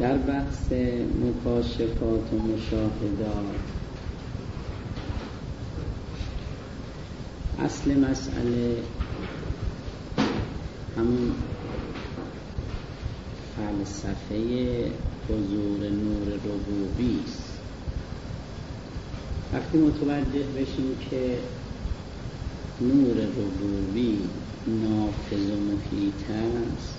در بحث مکاشفات و مشاهدات اصل مسئله همون فلسفه حضور نور ربوبی است. وقتی متوجه بشیم که نور ربوبی نافذ و محیط است،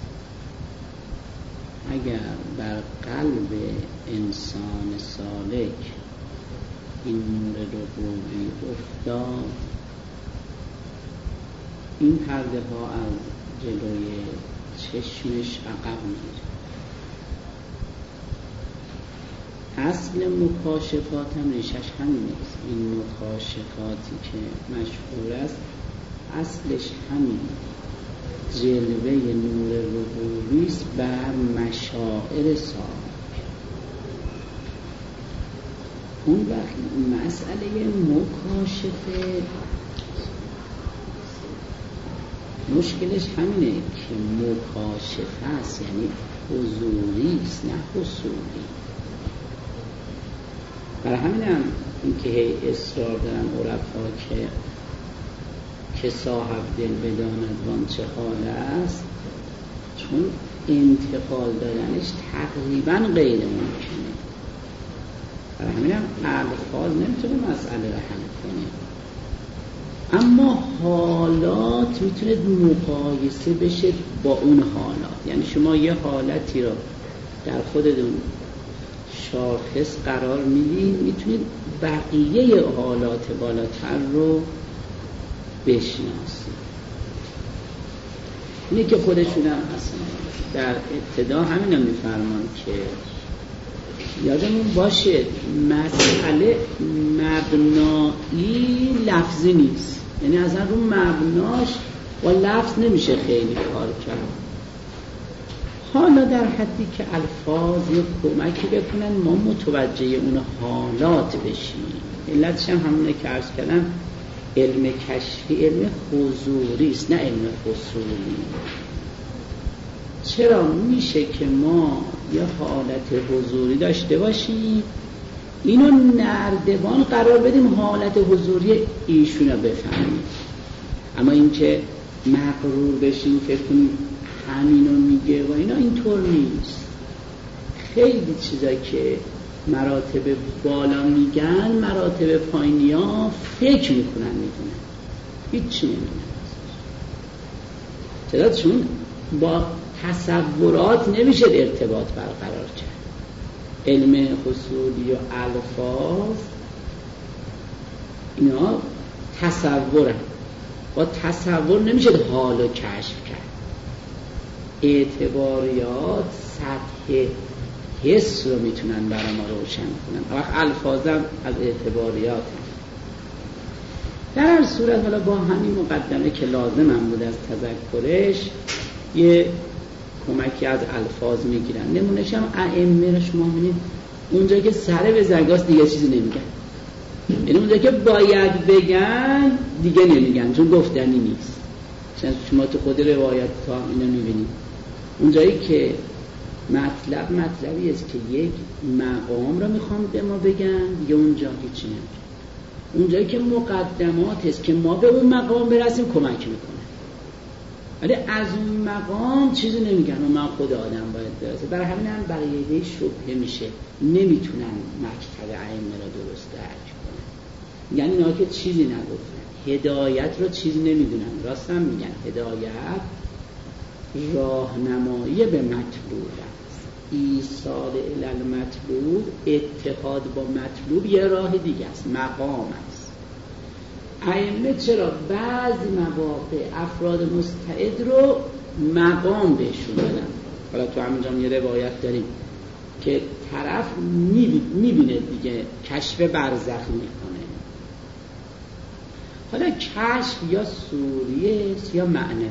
اگر بر قلب انسان سالک این نور ربوبی افتاد، این پرده ها از جلوی چشمش عقب میره. اصل مکاشفات هم ریشش همین است. این مکاشفاتی که مشهور است اصلش همین جلوه نور ربوبی است بر مشاعر سالک. اون وقت مسئله مکاشفه مشکلش همینه که مکاشفه است، یعنی حضوری است نه حصولی. برای همین هم این که اصرار دارن عرفا که صاحب دل بداند وان چه حال است، چون انتقال دادنش تقریبا غیر ممکنه. برای همین هم الفاظ نمیتونه مسئله رو حل کنه، اما حالات میتونه مقایسه بشه با اون حالات. یعنی شما یه حالتی رو در خودتون شاخص قرار میدید، میتونید بقیه حالات بالاتر رو بشناسید. اینه که خودشون هم اصلا در ابتدا همین هم میفرمان که یادمون باشه مسئله مبنایی لفظی نیست، یعنی اصلا رو مبناش با لفظ نمیشه خیلی کار کرد. حالا در حدی که الفاظ کمکی بکنن ما متوجه اون حالات بشیم. علتش هم همونه که عرض کردم، علم کشفی علم حضوری است نه علم حصولی. چرا میشه که ما یه حالت حضوری داشته باشیم، اینو نردبان قرار بدیم حالت حضوری ایشون رو بفهمیم، اما این که مغرور بشیم فکر کنیم همینو میگه و اینا، اینطور نیست. خیلی چیزا که مراتب بالا میگن مراتب پایینی ها فکر میکنن میدونن، هیچی نمیدونن. چرا؟ چون با تصورات نمیشه ارتباط برقرار کرد. علم حصولی و الفاظ اینا تصورن، با تصور نمیشه حالو کشف کرد. اعتباریات سطح حس رو میتونن برای ما روشن کنن، وقت الفاظم از اعتباریات. در هر صورت حالا با همین مقدمه که لازم هم بود از تذکرش یه کمکی از الفاظ میگیرن. نمونهش هم ائمه رو شما می‌بینید اونجا که سر به زنگاست دیگه چیزی نمیگن، یعنی اونجا که باید بگن دیگه نمیگن چون گفتنی نیست. شما تو خود روایت تا اینو می‌بینید اونجایی که مطلبی است که یک مقام رو میخوام به ما بگن دیگه اونجا هیچی نمیگن. اونجایی که مقدمات است که ما به اون مقام برسیم کمک میکنه، ولی از اون مقام چیزی نمیگن و من خود آدم باید برسه. برای همین هم بقیه شبهه میشه، نمیتونن مکتب ائمه را درست درک کنن. یعنی اینا که چیزی نگفتن، هدایت رو چیزی نمیدونن. راست هم میگن هدایت راهنمایی به مطلوب است، ایصال الی المطلوب، اتحاد با مطلوب یه راه دیگه است، مقام است. ائمه چرا بعضی مواقع افراد مستعد رو مقام بهشون دادن؟ حالا تو همینجا یه روایت داریم که طرف میبینه دیگه کشف برزخی میکنه. حالا کشف یا صوریه یا معنوی،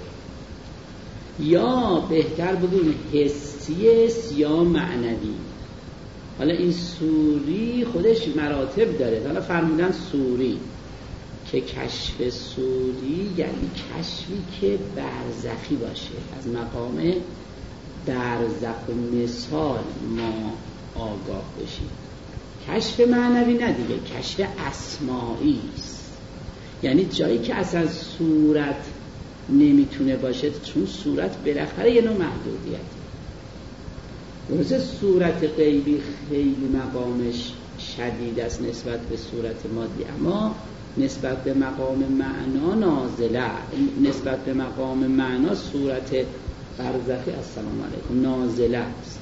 یا بهتر بگیم حسی یا معنوی. حالا این صوری خودش مراتب داره. حالا فرمودن صوری که کشف صوری یعنی کشفی که برزخی باشه، از مقام برزخ و مثال ما آگاه بشیم. کشف معنوی نه دیگه، کشف اسماعی است. یعنی جایی که اصلا صورت نمیتونه باشه، چون صورت بالاخره یه نوع محدودیت. درسته صورت غیبی خیلی مقامش شدید است نسبت به صورت مادی، اما نسبت به مقام معنا نازله، نسبت به مقام معنا صورت برزخی السلام علیکم نازله است.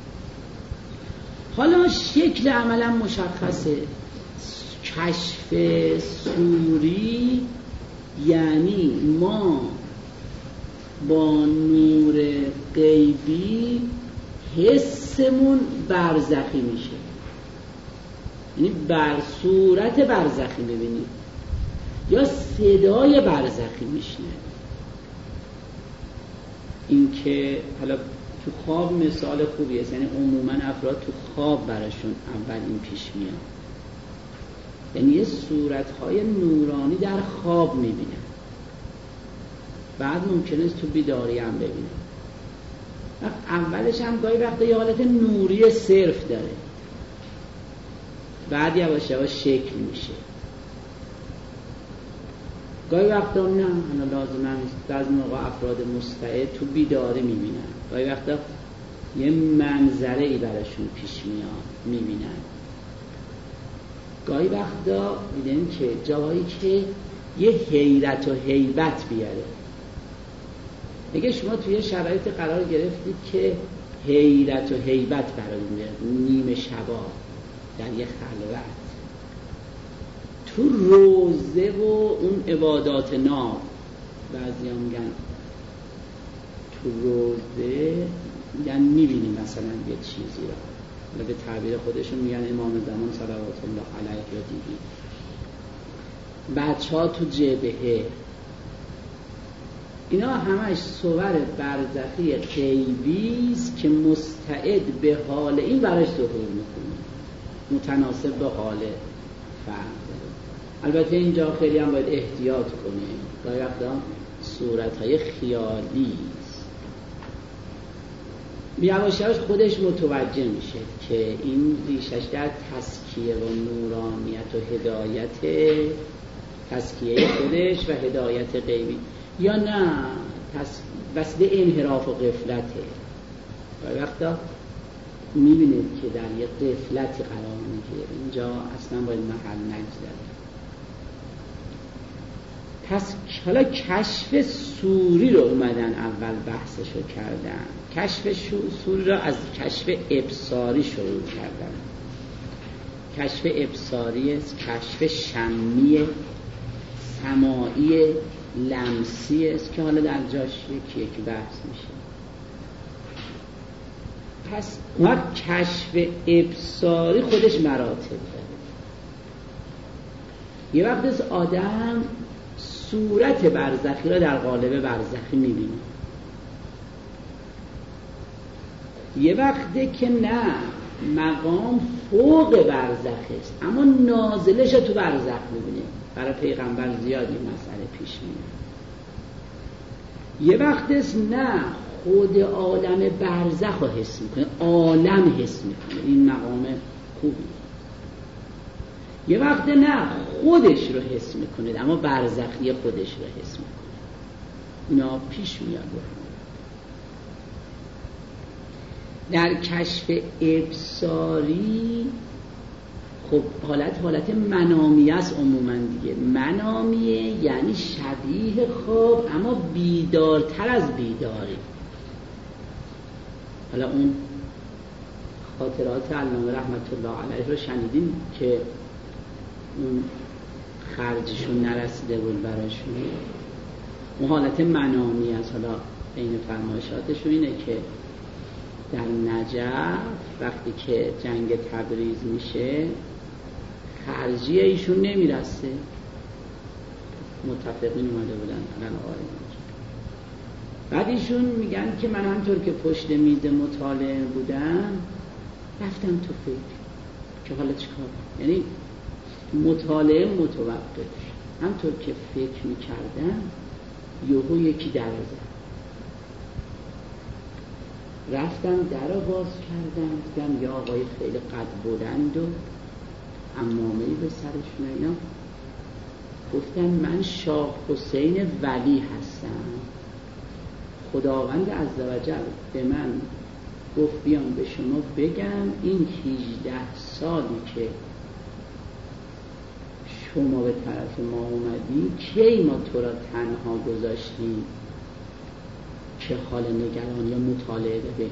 حالا شکل عملا مشخصه. کشف صوری یعنی ما با نور غیبی حسمون برزخی میشه، یعنی بر صورت برزخی ببینید یا صدای برزخی میشنه. این که حالا تو خواب مثال خوبیه، یعنی عموما افراد تو خواب براشون اول این پیش میاد، یعنی یه صورتهای نورانی در خواب میبینن، بعد ممکنه تو بیداری هم ببینن. اولش هم گاهی وقتا یه حالت نوری صرف داره، بعد یواش یواش شکل میشه. گاهی وقتا نه، لازم نیست. بعضی موقع افراد مستعد تو بیداری میبینن، گاهی وقتا یه منظره ای براشون پیش میاد میبینن. گاهی وقتا میدن که جایی که یه حیرت و هیبت بیاره. اگه شما توی شرایط قرار گرفتید که حیرت و هیبت براتون بیاد، نیمه شبا در یه خلوت تو روزه و اون عبادات ناب، بعضی هم میگن تو روزه میگن میبینیم مثلا یه چیزی را، به تعبیر خودشون میگن امام زمان صلوات الله علیه رو دیدیم. بچه ها تو جبهه، اینا همش صور برزخی غیبی است که مستعد به حال این براش ظهور میکنه، متناسب به حال فرد. البته اینجا خیلی هم باید احتیاط کنه، گاهی وقتا صورتهای خیالی است. یواش یواش خودش متوجه میشه که این ریشش در تزکیه و نورانیت و هدایت، تزکیه خودش و هدایت غیبی، یا نه وسیله انحراف و غفلته. گاهی وقتا میبینید که در یه غفلتی قرار میگیره، اینجا اصلا باید محل نگذاره. پس حالا کشف صوری رو اومدن اول بحثشو کردن. کشف صوری رو از کشف ابصاری شروع کردن. کشف ابصاری است، کشف شمی، سماعی، لمسی است که حالا در جاش یکی بحث میشه. پس وقت کشف ابصاری خودش مراتب داره. یه وقت از آدم صورت برزخی را در قالب برزخی میبینه، یه وقته که نه، مقام فوق برزخ است اما نازلش تو برزخ میبینه. برای پیغمبر زیادی مسئله پیش میاد. یه وقت است نه، خود عالم برزخ رو حس میکنه، عالم حس میکنه، این مقام خوبی. یه وقت نه، خودش رو حس میکنه اما برزخی خودش رو حس میکنه. اینا پیش میاد. در کشف ابصاری خب حالت منامیه است عموما دیگه. منامیه یعنی شبیه خواب اما بیدارتر از بیداری. حالا اون خاطرات علامه رحمت الله علیه رو شنیدین که اون خرجشون نرسیده بود براشون، اون حالت منامی است. حالا این فرمایشاتشون اینه که در نجف وقتی که جنگ تبریز میشه خرجی ایشون نمیرسه، متفقین اومده بودن الان آقای بعد ایشون میگن که من همطور که پشت میز مطالعه بودم رفتم تو فکر که حالا چیکار، یعنی مطالعه متوقف، همطور که فکر میکردم یهو یکی در زد. رفتم در رو باز کردم، دیدم یه آقای خیلی قد بلند و عمامه‌ای به سرشون اینا. گفتن من شاه حسین ولی هستم، خداوند عزوجل به من گفت بیام به شما بگم این 18 سالی که شما به طرف ما اومدی کی ما تو را تنها گذاشتیم که حال نگرانی یا مطالعه بکردیم.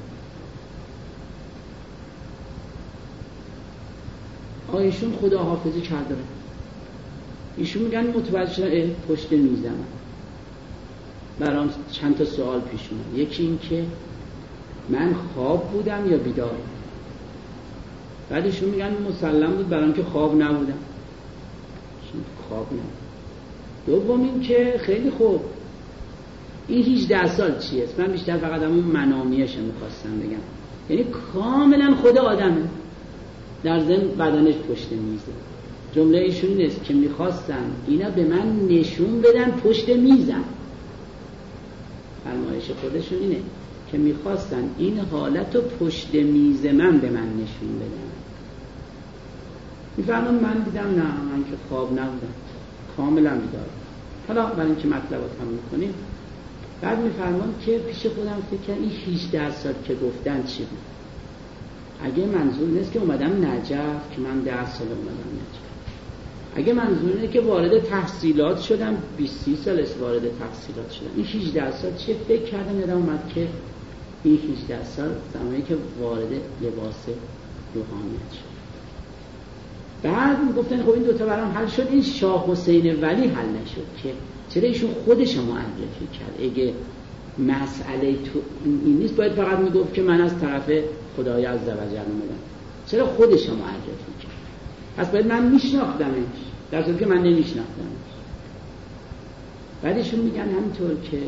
ایشون خدا حافظی کرده، ایشون میگن متوجه شدن پشت میزم برام چند تا سوال پیش اومد. یکی این که من خواب بودم یا بیدار. بعد ایشون میگن مسلم بود برام که خواب نبودم، خواب نبود. دوم این که خیلی خوب این 18 سال چیه؟ من بیشتر فقط همون منامیش میخواستم بگم، یعنی کاملا خود آدمه در ضمن بدنش پشت میزه. جمله ایشون نیست که میخواستن اینا به من نشون بدن پشت میزم، فرمایش خودشون اینه که میخواستن این حالت رو پشت میز من به من نشون بدن. میفرمان من دیدم نه، من که خواب نبودم، کاملا بیدار. حالا برای اینکه مطلب رو تموم میکنیم، بعد میفرمان که پیش خودم فکر کنم این 18 سال که گفتن چی بود؟ اگه منظور نیست که اومدم نجف که من 10 سال اومدم نجف، اگه منظور اینه که وارد تحصیلات شدم 20-30 سال وارد تحصیلات شدم، این 18 سال چیه؟ فکر کردم یادم اومد که این 18 سال زمانی که وارد لباس روحانیت شد. بعد گفتن خب این دوتا برام حل شد، این شاه حسین ولی حل نشد که چرا ایشون خودش معرفی کرد. اگه مسئله تو این نیست باید فقط میگفت که من از طرف خدای عزوجل اومدم، چرا خودش معرفی کرد؟ پس باید من میشناختمش در صورتی که من نمیشناختمش. بعدشون میگن همینطور که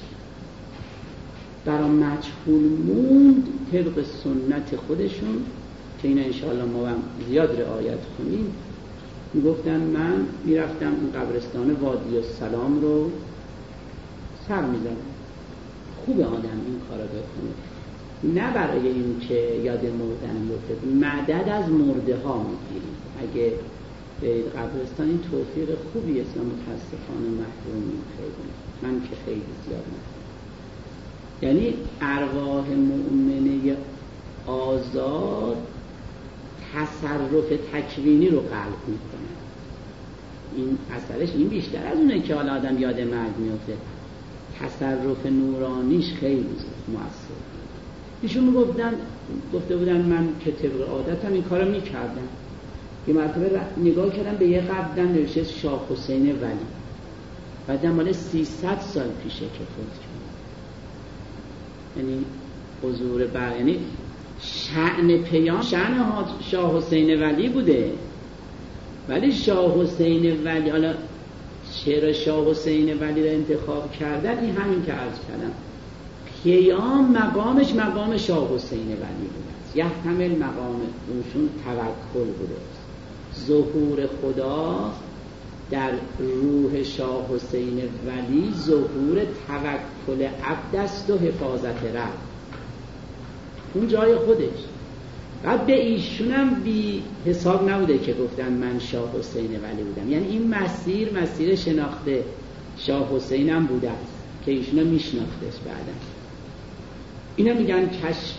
برام مجهول موند طبق سنت خودشون که اینا انشاءالله ما هم زیاد رعایت کنیم. میگفتن من میرفتم اون قبرستان وادی السلام رو سر میزدم. خوب آدم این کارا بکنه، نه برای این که یاد مردن بیفته، مدد از مرده ها میگیریم. اگه به قبرستان این توفیق خوبی است، متاسفانه محرومیم خیلی، من که خیلی زیاد محروم. یعنی ارواح مؤمنه آزاد تصرف تکوینی رو قلب میکنه. این اثرش این بیشتر از اونه که حالا آدم یاد مرگ میفته، تصرف نورانیش خیلی مؤثر. ایشون گفته بودن من که طبق عادتم این کارو میکردم. یه مرتبه نگاه کردم به یه قبردن نوشته شاه حسین ولی، بعدم مال 300 سال پیشه که فوت کرد. یعنی حضور یعنی شأن پیام شأن شاه حسین ولی بوده، ولی شاه حسین ولی، حالا چرا شاه حسین ولی رو انتخاب کردن؟ این همین که عرض کردم، پیام مقامش مقام شاه حسین ولی بوده است، یحتمل مقام اونشون توکل بوده است. ظهور خدا در روح شاه حسین ولی ظهور توکل عبد است و حفاظت رب، اون جای خودش. بعد به ایشونم بی حساب نبوده که گفتن من شاه حسین ولی بودم، یعنی این مسیر شناخته شاه حسین هم بوده است که ایشونم میشناختش. بعدا اینا میگن کشف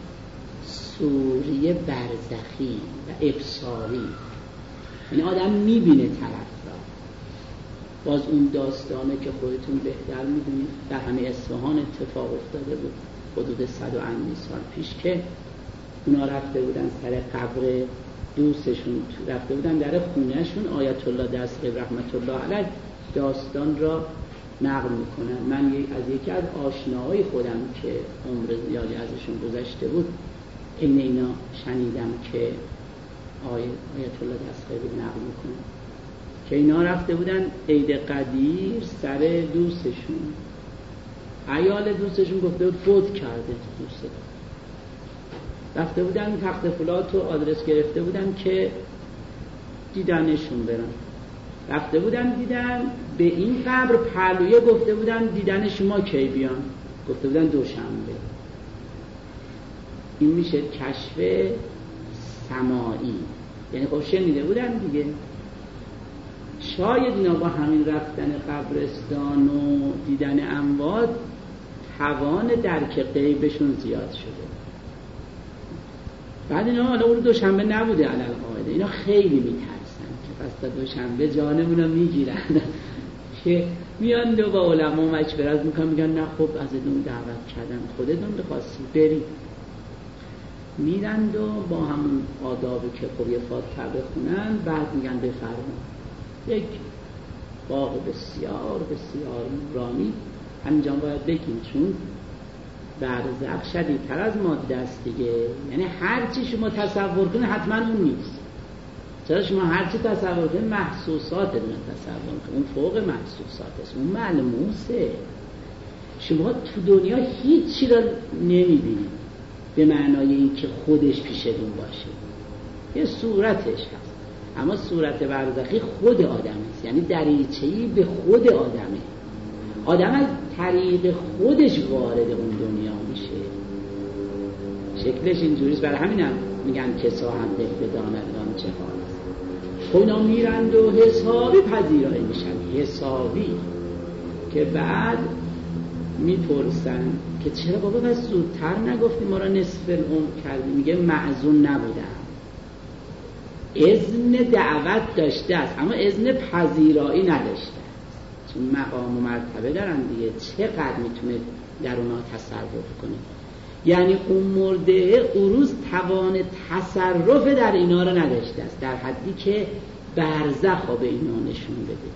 سوری برزخی و ابصاری، یعنی آدم میبینه طرف را. باز اون داستانه که خودتون بهتر میدونید در همه اصفهان اتفاق افتاده بود حدود 100 و اندی سال پیش که اونا رفته بودن سر قبر دوستشون، رفته بودن در خونهشون. آیت الله دستگیر رحمت الله علیه داستان را نقل میکنن. من از یکی از آشناهای خودم که عمر زیادی ازشون گذشته بود اینا شنیدم که آیت الله دستگیر نقل میکنن که اینا رفته بودن عید قدیر سر دوستشون. عیال دوستشون گفته بود فوت کرده دوست. رفته بودن تخت فلات و آدرس گرفته بودن که دیدنشون برن. رفته بودن دیدن به این قبر پهلویه گفته بودن دیدن شما کی بیان؟ گفته بودن دوشنبه. این میشه کشف سماعی، یعنی خب شنیده بودن دیگه. شاید اینا با همین رفتن قبرستان و دیدن اموات توان درک غیبشون زیاد شده. بعد اینا حالا اون دوشنبه نبوده علل قاعده، اینا خیلی میترسن که پس تا دوشنبه جانمون رو میگیرن که میان دو با علما مشورت میکنن، میگن نه خب ازتون دعوت کردن، خودتون بخواستید برید. میرند و با همون آدابی که خب یه فاتحه بخونن، بعد میگن بفرمایید. یک باغ بسیار بسیار نورانی همینجا باید بگیم، چون برزخ شدیدتر از ماده است دیگه. یعنی هر چی شما تصور کنید حتما اون نیست. چرا شما هر چی تصور کنید محسوسات رو تصور کنید، اون فوق محسوسات است، اون ملموسه. شما تو دنیا هیچی رو نمیبینید به معنای این که خودش پیشتون باشه، یه صورتش هست، اما صورت برزخی خود آدم است، یعنی دریچه‌ای به خود آدمه. آدم از طریق خودش وارد اون دنیا میشه، شکلش اینجوریست. برای همینم میگن کسا هم دل بداندان چه حال است. خب اینا میرند و حسابی پذیرایی میشن، حسابی، که بعد میپرسن که چرا بابا بس زودتر نگفتی، ما را نصف العمر کردی؟ میگه معذون نبودم، اذن دعوت داشته است اما اذن پذیرایی نداشته، چون مقام و مرتبه دارن دیگه، چقدر میتونه در اونا تصرف کنه. یعنی اون مرده اون توان تصرف در اینا رو نداشته است، در حدی که برزخ ها به اینا نشون بده.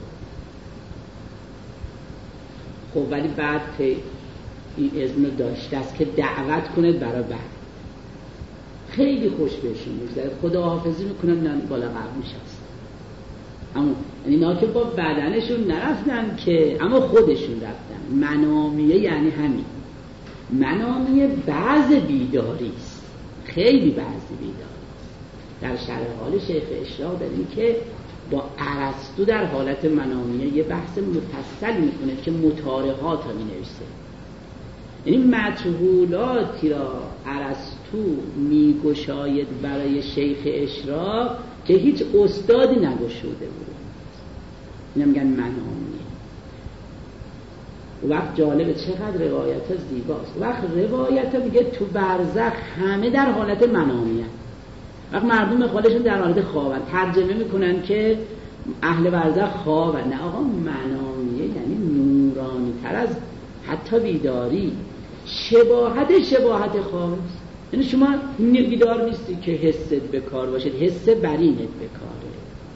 خب ولی بعد این اذن داشته است که دعوت کنه برای بعد. خیلی خوش بهشون میگذره، خداحافظی میکنن، نه بالا قبل میشست. اما اینا که با بدنشون نرفتن که، اما خودشون رفتن. منامیه یعنی همین. منامیه بعض بیداری است، خیلی بعض بیداری است. در شرح حال شیخ اشراق داریم که با ارسطو در حالت منامیه یه بحث مفصل میکنه که مطارحات ها مینویسه. یعنی مجهولاتی را ارسطو میگشاید برای شیخ اشراق که هیچ استادی نگشوده بود. اینا میگن منامیه. وقت جالبه چقدر روایت زیباست. وقت روایت میگه تو برزخ همه در حالت منامیه. وقت مردم خودشون در حالت خوابن، ترجمه میکنن که اهل برزخ خوابن. نه آقا، منامیه یعنی نورانی تر از حتی بیداری. شباهت خواب است. یعنی شما بیدار نیستی که حست به کار باشید، حس برینت به کاره.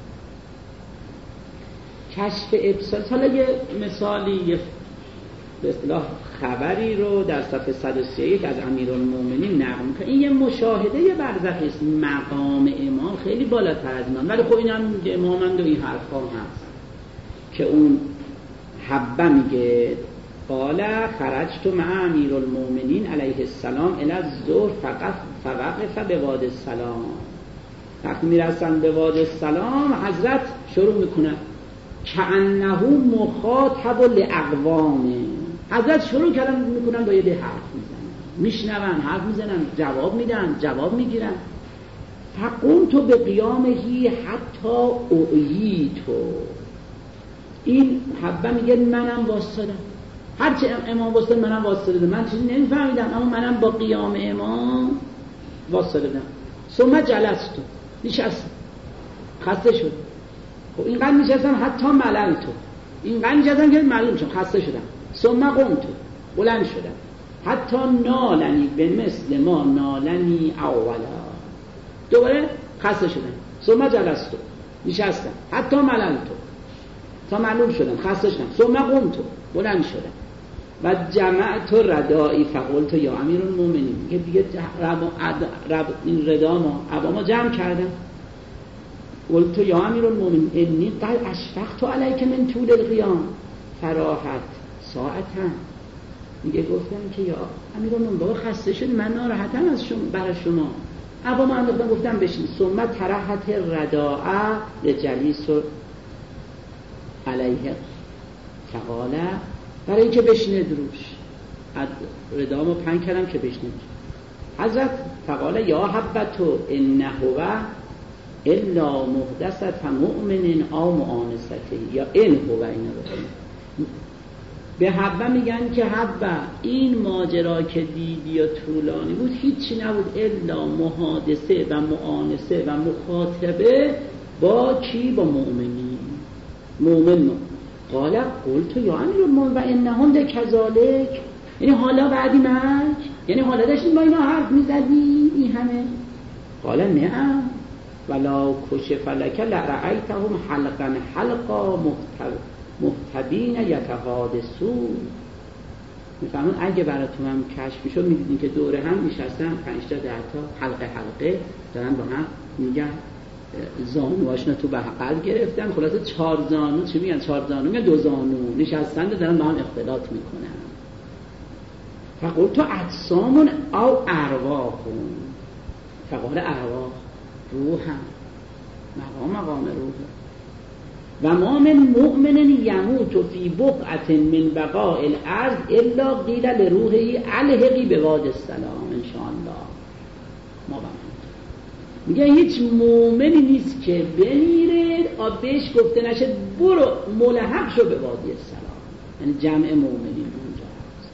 کشف ابصار. حالا یه مثالی، یه به اصطلاح خبری رو در صفحه 131 از امیرالمومنین نقل می‌کنه. این یه مشاهده برزخی است. مقام امام خیلی بالاتر از اینا، ولی خب این هم امامند و این حرفا هست که اون حبه میگه قال خرجت مع امیرالمومنین علیه السلام الی الظهر فوقف به وادی السلام. وقتی میرسن به وادی السلام حضرت شروع میکنن کأنه مخاطب لاقوام. حضرت شروع کردن میکنن با یه حرف میزنن، میشنون، حرف میزنن، جواب میدن، جواب میگیرن. فقمت به قیامهی حتی اعییتو. این حبه میگه منم واسطادم، هرچی امام واسطاد منم واسطادم. من چیزی نمیفهمیدم اما منم با قیام امام واسطادم. ثم جلستو، نشستم، خسته شد. خب اینقدر نشستم حتی مللتو، اینقدر نشستم که معلوم شد خسته شدم. ثم قمتو، بلند شدم. حتی نالنی به مثل ما نالنی اولا، دوباره خسته شدم. ثم جلستو، نشستم. حتی مللتو، تا معلوم شدم خسته شدم. ثم قمتو، بلند شدم. و جمعت ردائی فقلت یا امیرالمومنین، که دیگه این ردا ما عبا جمع کردم. قلت یا امیرالمومنین انی قد اشفقت علیک من طول القیام فراحت ساعتا. میگه گفتم که یا امیرالمومنین بابا خسته شدی، من ناراحتم از شما، برای شما. عبا ما انداختم، گفتم بشین. ثم ترحت رداء لجلیس علیه فقال، برای اینکه بشینه دروش. ردامو پنگ کردم که بشینه. حضرت فقال یا حبتو انه هو الا محدثت مؤمن او مؤانسته، یا این هو این به حبه میگن که حبه این ماجرا که دیدی و طولانی بود هیچی نبود الا محادثه و مؤانسه و مخاطبه با کی؟ با مؤمنین. مؤمن قال قلت یا امیرالمؤمنین و انهم لکذالک، یعنی حالا بعدی مرگ، یعنی حالا داشتیم با اینا حرف میزدی این همه؟ قال نعم ولا کشف لک لرأیتهم حلقا حلقا محتبین یتحادثون. میفهمون اگه براتون هم کشف میشد میدیدین که دوره هم نشستن 5 تا 10 تا حلقه دارن با هم میگن، زانوهاشون تو بغل گرفتن، خلاصه 4 زانو، چی میگن 4 زانو میگن 2 زانو نشستن دارن با هم اختلاط میکنن. فقلت اجسام او ارواح، فقال ارواح روح هم مقام روح. و ما من مؤمن یموت فی بقعة من بقاء الارض الا قیل لروحه الحقی بواد السلام ان شاء الله. ما میگه هیچ مؤمنی نیست که بمیره بهش گفته نشه برو ملحق شو به وادی السلام، یعنی جمع مؤمنین اونجا هست.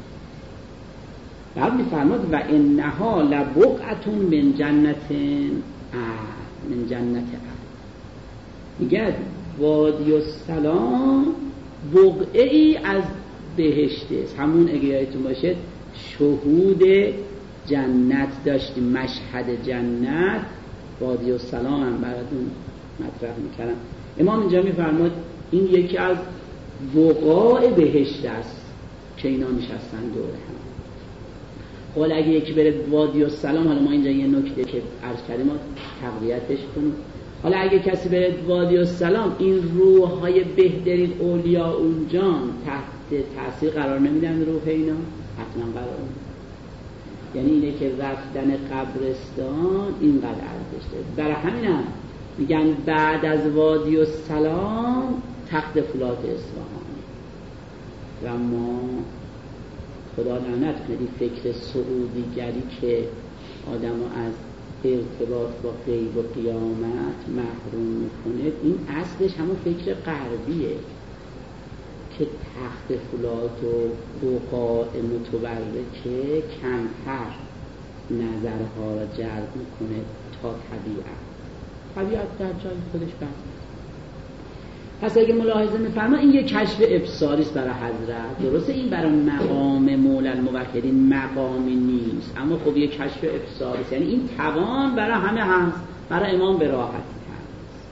بعد میفرماد و انها لبقعة من جنت من جنت میگه وادی السلام بقعه ای از بهشته، همون اگه یادتون باشه شهود جنت داشتیم، مشهد جنت وادی السلام هم براتون مطرح میکردم. امام اینجا میفرماد این یکی از بقاع بهشت است که اینا نشستن دوره هم. حالا اگه یکی بره وادی السلام، حالا ما اینجا یه نکته که عرض کردیم ما تقویتش کنیم، حالا اگه کسی بره وادی السلام این روح‌های بهترین اولیاء اونجا تحت تاثیر قرار نمیدن، روح اینا حتما قرار میدن. یعنی اینه که رفتن قبرستان اینقدر ارزش داره. برای همینم میگن بعد از وادی السلام تخت فولاد اصفهان. و ما خدا لعنت کنه این فکر سعودیگری که آدمو از ارتباط با غیب و قیامت محروم میکنه، این اصلش همون فکر غربیه که تخت فولاد و بقاع متبرکه کمتر نظرها را جلب میکنه تا طبیعت در جای خودش بند. پس اگه ملاحظه میفرما این یک کشف ابصاری است برای حضرت، درسته این برای مقام مولا الموحدین مقامی نیست، اما خب یک کشف ابصاری است، یعنی این توان برای همه هست، برای امام به راحتی هست.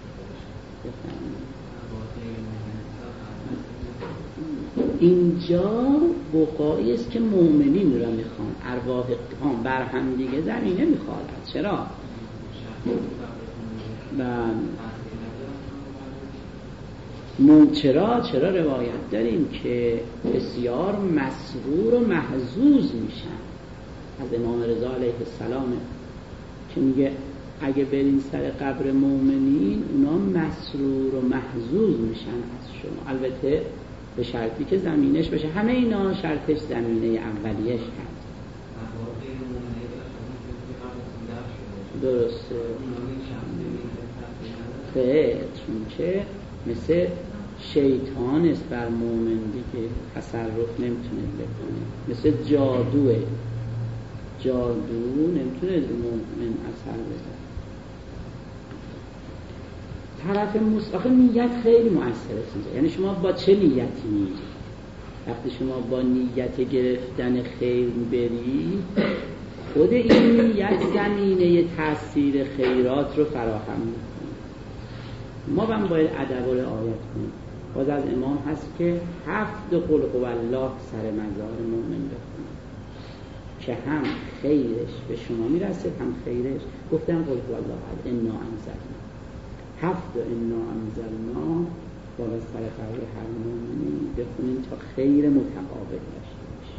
اینجا بقایی است که مؤمنین را میخوان، ارواح هم بر هم دیگه زمینه میخواد. چرا؟ چرا روایت داریم که بسیار مسرور و محظوظ میشن از امام رضا علیه السلام که میگه اگه برین سر قبر مؤمنین اونا مسرور و محظوظ میشن از شما، البته به شرطی که زمینش بشه. همه اینا شرطش زمینه اولیش هست. درسته. خیلی چون که مثل شیطان است بر مومن دیگه، تصرف نمیتونه بکنه، مثل جادو نمیتونه مومن اثر بزنه. طرف آخه نیت خیلی مؤثره اینجا. یعنی شما با چه نیتی میری؟ وقتی شما با نیت گرفتن خیر بری، خود این نیت زمینه تأثیر خیرات رو فراهم میکنه. ما هم باید ادب و رعایت کنیم. باز از امام هست که 7 قل هو الله سر مزار مومن بخونیم که هم خیرش به شما میرسه هم خیرش. گفتم قل هو الله احد انا انزلنا، 7 انا انزلنا بالا سر قبر هر مومنی بخونیم تا خیر متقابل داشته باشیم.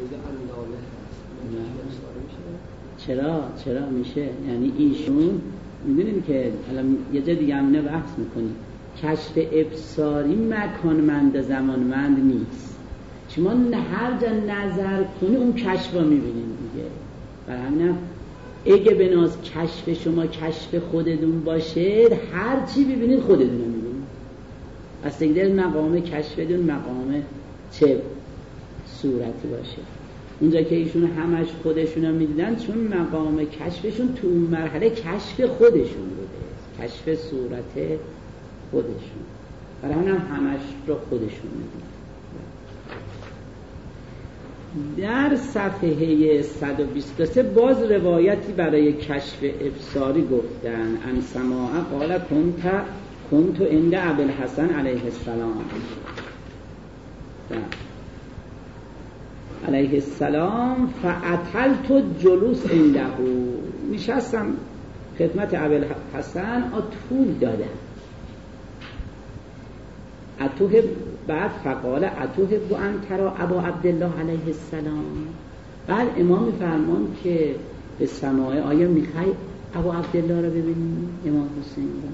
چرا میشه؟ یعنی ایشون میدونیم که الان یه جا دیگه هم بحث میکنیم، کشف ابصاری مکانمند زمانمند نیست. شما هر جا نظر کنی اون کشف رو میبینیم دیگه. برای همینم اگه بناز کشف شما کشف خودتون باشه، هر چی ببینید خودتون رو میبینید. از دیگه مقام کشفتون مقام چه صورتی باشه. اونجا که ایشون همش خودشون رو میدیدن، چون مقام کشفشون تو اون مرحله کشف خودشون بوده، کشف صورت خودشون، برای همش رو خودشون میدیدن. در صفحه 123 باز روایتی برای کشف ابصاری گفتن. ان سماع قال کنت عند ابوالحسن علیه السلام علیه السلام فاطلت جلوس عنده، نشستم خدمت ابوالحسن طول دادم. اتوهب بعد فقال اتوهب ان ترى ابا عبدالله علیه السلام. بعد امام میفرمان که به سماع آیا میخوای ابو عبدالله رو ببینی؟ امام حسین رو.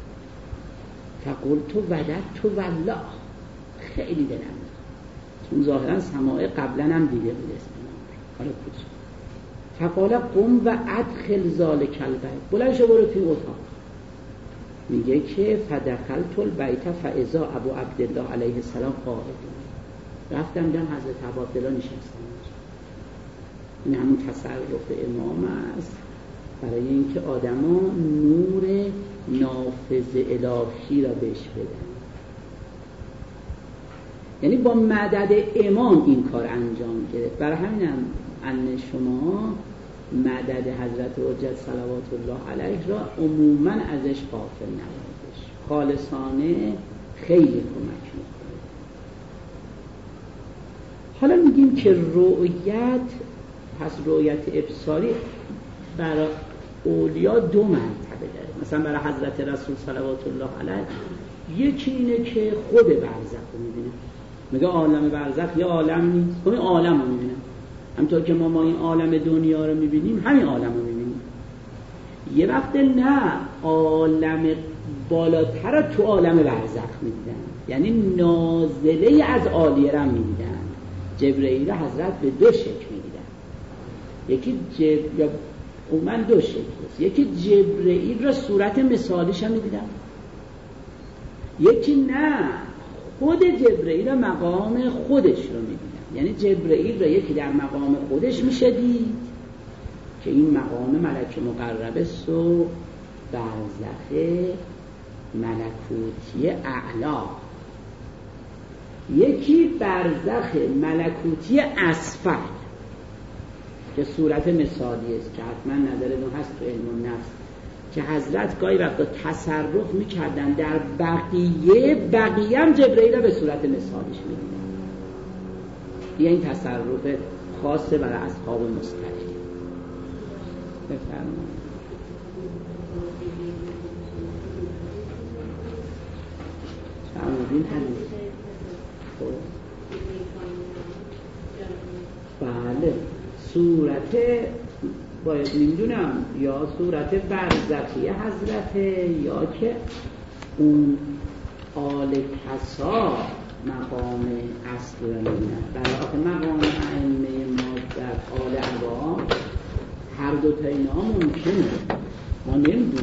فقلت وددت والله، خیلی دلم چون ظاهرا سماع قبلا هم دیده بود اسم حالا کجا. فقال قم و ادخل ذلک البیت، بلند شو برو توی اتاق. میگه که فدخلت البیت فاذا ابو عبدالله علیه السلام قاعد، رفتم دیدم حضرت ابو عبدالله نشستن. این همون تصرف امام است برای اینکه آدما نور نافذ الهی را بهش بدن. یعنی با مدد امام این کار انجام گرفت. برای همینم ان شما مدد حضرت حجت صلوات الله علیه را عموما ازش غافل نباشید، خالصانه خیلی کمک میکنه. حالا میگیم که رؤیت، پس رؤیت ابصاری برای اولیا دو مرتبه داره. مثلا برای حضرت رسول صلوات الله علیه یکی اینه که خود برزخ رو میبینه، میگه عالم برزخ یه عالم نیست، همین عالم رو میبینه. همطور که ما این عالم دنیا رو میبینیم همین عالم رو میبینیم. یه وقت نه، عالم بالاتر تو عالم برزخ میدیدن، یعنی نازله از عالیه را میدیدن. جبرئیل حضرت به دو شکل میدیدن، یکی یا من دو شکل است. یکی جبرئیل را صورت مثالیش هم میدیدن، یکی نه، خود جبرئیل را مقام خودش رو میدیدن. یعنی جبرئیل را یکی در مقام خودش میشه دید که این مقام ملک مقرب است و برزخ ملکوتی اعلا، یکی برزخ ملکوتی اسفل که صورت مثالی است که حتما نظرتون هست تو علم النفس که حضرت گاهی وقتا تصرف میکردن در بقیه هم جبرئیل به صورت مثالیش میدیدن. یه این تصرف خاصه برای اصحاب مستقیم. بفرمایید. فرمودین حدیث بله، صورت باید میدونم یا صورت برزخی حضرت یا که اون آل کسا مقام اصل رو میدونم. برای آخه مقام ائمه ما در آل عوام هر دوتا اینا ممکنه، ما نمیدونم.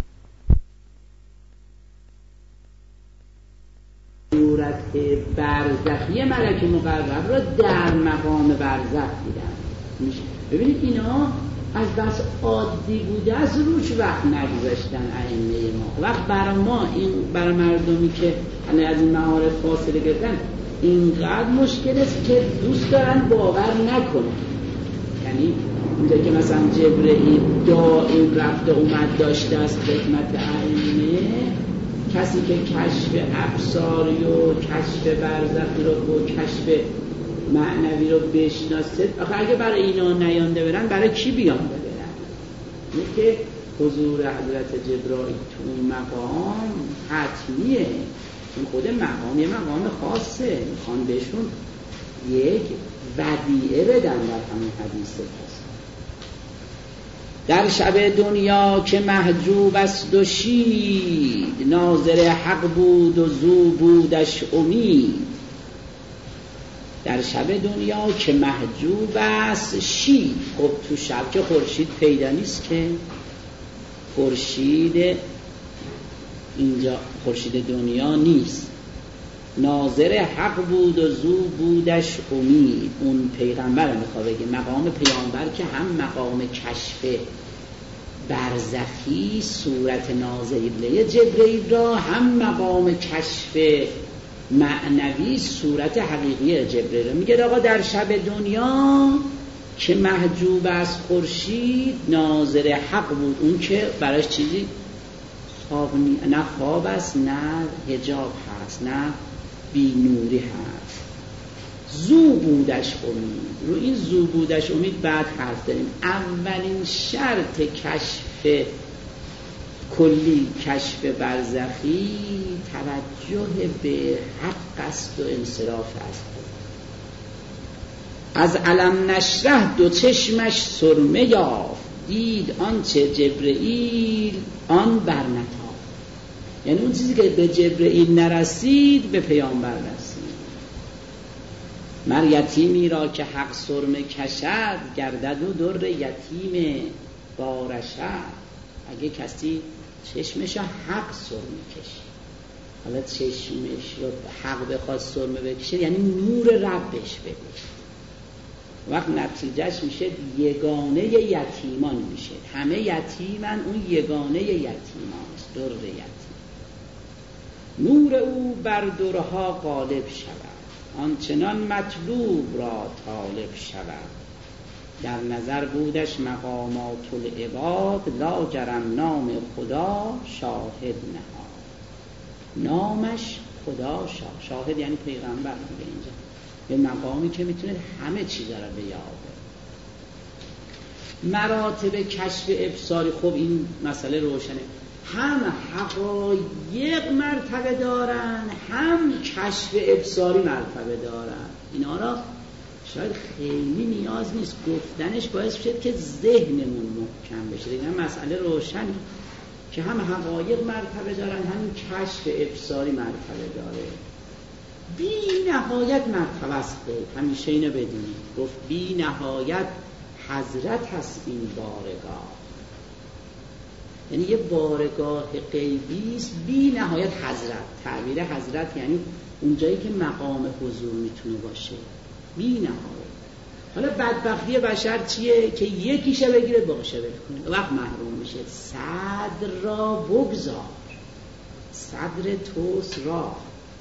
صورت برزخی ملک مقرب را در مقام برزخ دیدن میشه. ببینید اینا از بس عادی بوده از روش وقت نگذاشتن ائمه ما. وقت برای ما این برای مردمی که از این معارف فاصله گرفتن اینقدر مشکل است که دوست دارن باور نکنن. یعنی اونجا که مثلا جبرئیل دائم رفته اومد داشته از خدمت ائمه، کسی که کشف ابصاری و کشف برزخی رو و کشف معنوی رو بشناسه، آخه اگه برای اینا نیانده برن برای کی بیانده برن؟ اینه که حضور حضرت جبرائیل تو این مقام حتمیه. این خود مقام یه مقام خاصه، میخوان بهشون یک ودیعه بدن در همین حدیث کسی. در شب دنیا که محجوب است و شید، ناظر حق بود و زو بودش امید. در شب دنیا که محجوب است شید، خب تو شب که خورشید پیدا نیست که، خورشید اینجا خورشید دنیا نیست. ناظر حق بود و زو بودش امید. اون پیغمبر میخواد بگه مقام پیامبر که هم مقام کشف برزخی صورت نازله جبرئیل را، هم مقام کشف معنوی صورت حقیقی جبرئیل را. میگه آقا در شب دنیا که محجوب از خورشید، ناظر حق بود، اون که براش چیزی خواب نه خواب است نه حجاب هست نه بی نوری هست. زو بودش امید. رو این زو بودش امید بعد حرف داریم. اولین شرط کشف کلی، کشف برزخی، توجه به حق است و انصراف است. از علم نشرح دو چشمش سرمه یافت، دید آنچه جبرئیل آن برنتافت. یعنی اون چیزی که به جبرئیل نرسید به پیامبر رسید. مر یتیمی را که حق سرمه کشد، گردد و در یتیم بارشد. اگه کسی چشمش حق سرمه کشید، حالا چشمش رو حق بخواد سرمه بکشه یعنی نور ربش بده، وقت نتیجهش میشه یگانه یتیمان میشه. همه یتیمن، اون یگانه یتیمان است، در یتیم. نور او بر درها غالب شود، آنچنان مطلوب را طالب شود. در نظر بودش مقامات العباد، لاجرم نام خدا شاهد نهاد. نامش خدا شاهد یعنی پیغمبر به اینجا به مقامی که میتونه همه چیز را بیابه. مراتب کشف ابصاری، خب این مسئله روشنه، هم حقایق مرتبه دارن هم کشف ابصاری مرتبه دارن. اینا را شاید خیلی نیاز نیست گفتنش، باعث شد که ذهنمون محکم بشه. این مسئله روشنه که هم حقایق مرتبه دارن هم کشف ابصاری مرتبه داره. بی نهایت مرتبه است. همیشه اینو بدونید، گفت بی نهایت حضرت هست این بارگاه، یعنی یه بارگاه غیبی است بی نهایت حضرت. تعبیر حضرت یعنی اونجایی که مقام حضور میتونه باشه، بی نهایت. حالا بدبختی بشر چیه؟ که یکیشه بگیره باشه بکنه، وقت محروم میشه. صدر را بگذار، صدر توست راه،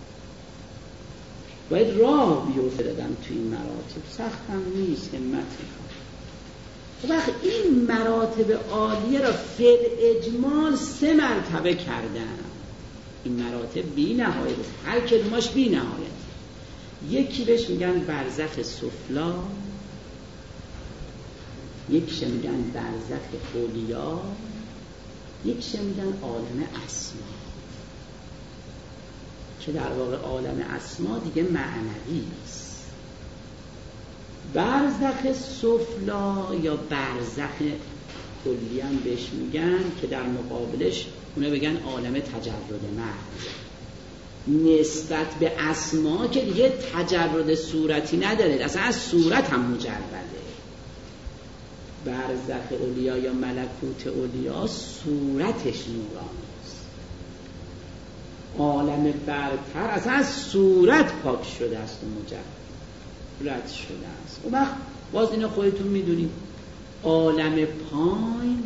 باید راه بیفته دادم تو این مراتب. سخت هم نیست، همت میخواد. وقت این مراتب عالیه را فی اجمال 3 مرتبه کردن. این مراتب بی نهایت، هر کلماش بی نهایت. یکی بهش میگن برزخ سفلا، یکیش میگن برزخ اولیا، یکیش میگن عالم اسما. که در واقع عالم اسما دیگه معنوی است. برزخ سفلا یا برزخ کلی هم بهش میگن که در مقابلش اونه بگن عالم تجرد محض. نسبت به اسما که دیگه تجرد صورتی نداره، اصلا از صورت هم مجرده. برزخ اولیا یا ملکوت اولیا صورتش نورانی است. عالم برتر اصلا از صورت پاک شده است و مجرد شده است. اون وقت باز اینو خودتون میدونید، عالم پایین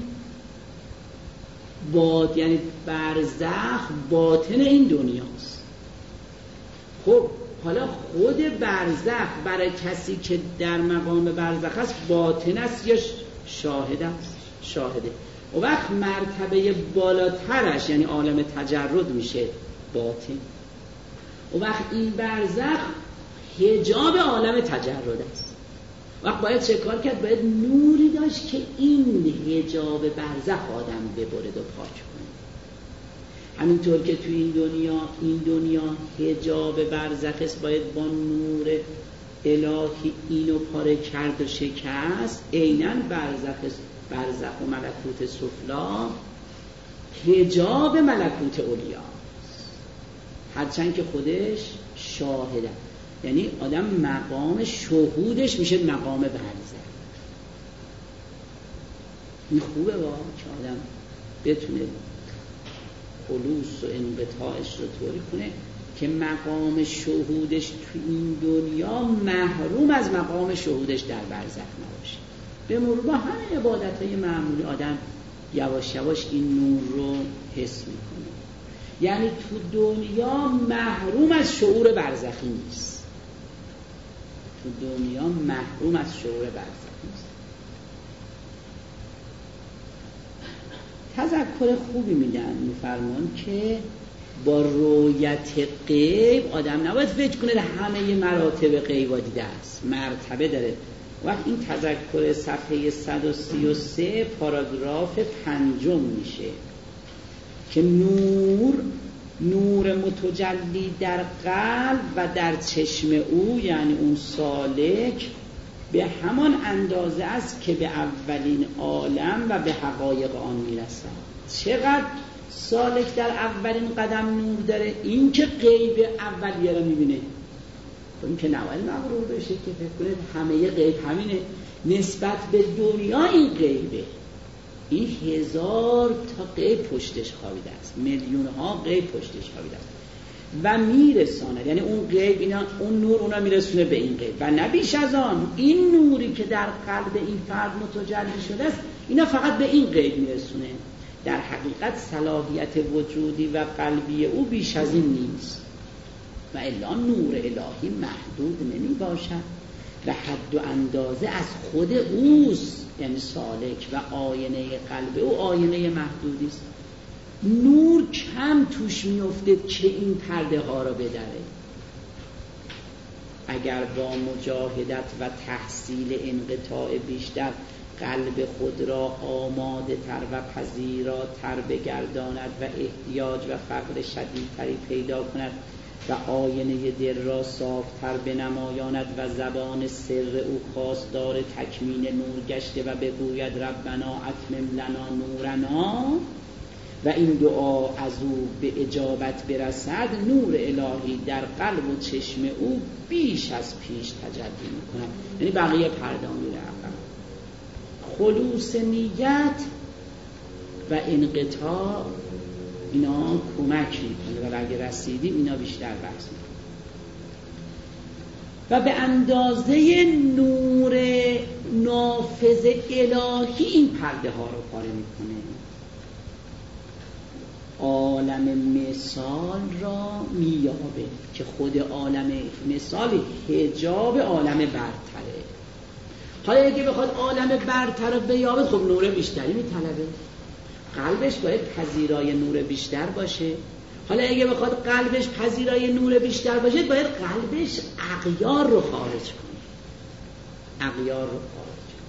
یعنی برزخ باطن این دنیاست. خب حالا خود برزخ برای کسی که در مقام برزخ است باطن است یا شاهد است؟ شاهده. و وقت مرتبه بالاترش یعنی عالم تجرد میشه باطن. و وقت این برزخ حجاب عالم تجرد است. وقت باید چه کار کرد؟ باید نوری داشت که این حجاب برزخ آدم ببرد و پاک کنه. همینطور که توی این دنیا حجاب برزخ است، باید با نور الهی اینو پاره کرد و شکست. عیناً برزخ و ملکوت سفلا حجاب ملکوت علیا، هرچند که خودش شاهده. یعنی آدم مقام شهودش میشه مقام برزخ. این خوبه که آدم بتونه خلوص و انقطاعش رو طوری کنه که مقام شهودش تو این دنیا محروم از مقام شهودش در برزخ نباشه. به مرور با همه عبادت‌های معمولی آدم یواش یواش این نور رو حس میکنه. یعنی تو دنیا محروم از شعور برزخی نیست. تو دنیا محروم از شعور برزخی نیست. تذکر خوبی میفرمان که با رویت غیب آدم نباید فکر کنه همه مراتب غیب دیده است، مرتبه داره. وقت این تذکر صفحه 133 پاراگراف 5 میشه که نور متجلی در قلب و در چشم او، یعنی اون سالک، به همان اندازه است که به اولین عالم و به حقایق آن میرسد. چقدر سالک در اولین قدم نور داره؟ این که غیب اولیه رو میبینه. این که نوال مغرور بشه که فکر کنه همه غیب همینه. نسبت به دنیا این غیبه. این 1000 تا غیب پشتش خوابیده است، میلیون ها غیب پشتش خوابیده است و میرسانه. یعنی اون غیب اون نور اونا میرسونه به این غیب و نه بیش از آن. این نوری که در قلب این فرد متجلی شده است اینا فقط به این غیب میرسونه. در حقیقت صلاحیت وجودی و قلبی او بیش از این نیست و الا نور الهی محدود نمی باشد و حد و اندازه از خود اوست. یعنی سالک و آینه قلب او آینه محدودی است. نور کم توش میفته که این پرده ها را بدره. اگر با مجاهدت و تحصیل انقطاع بیشتر قلب خود را آماده تر و پذیراتر بگرداند و احتیاج و فقر شدیدتری پیدا کند و آینه دل را صافتر بنمایاند و زبان سر او خواستار تکمیل نور گشته و بگوید ربنا اتمم لنا نورنا و این دعا از او به اجابت برسد، نور الهی در قلب و چشم او بیش از پیش تجلی می‌کند. یعنی بقیه پرده میره عقب. خلوص نیت و انقطاع اینا کمک میکنه و اگه رسیدیم اینا بیشتر بحث میکنه و به اندازه نور نافذ الهی این پرده ها رو پاره میکنه. عالم مثال را میابه که خود عالم مثال حجاب عالم برتره. حالا اگه بخواد عالم برتر رو بیابه خب نور بیشتری میطلبه، قلبش باید پذیرای نور بیشتر باشه. حالا اگه بخواد قلبش پذیرای نور بیشتر باشه باید قلبش اغیار رو خارج کنه، اغیار رو خارج کنه.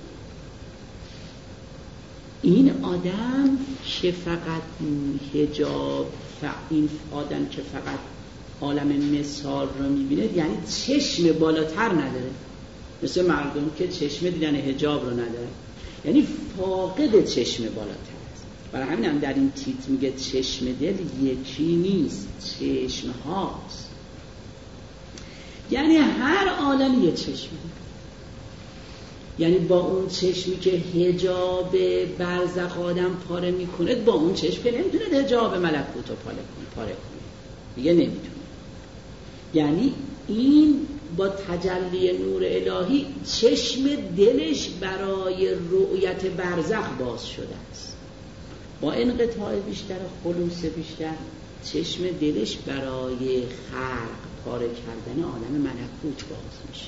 این آدم که فقط حجاب این آدم که فقط عالم مثال رو میبینه یعنی چشم بالاتر نداره، مثل مردم که چشم دیدن حجاب رو نداره، یعنی فاقد چشم بالاتر. برای همین هم در این تیت میگه چشم دل یکی نیست، چشم هاست. یعنی هر عالم یه چشمه. یعنی با اون چشمی که حجاب برزخ آدم پاره میکنه، با اون چشم که نمیتونه حجاب ملکوت رو پاره کنه دیگه نمیتونه. یعنی این با تجلی نور الهی چشم دلش برای رؤیت برزخ باز شده است. با انقطاع بیشتر و خلوص بیشتر چشم دلش برای خلق پاره کردن عالم ملکوت باز میشه.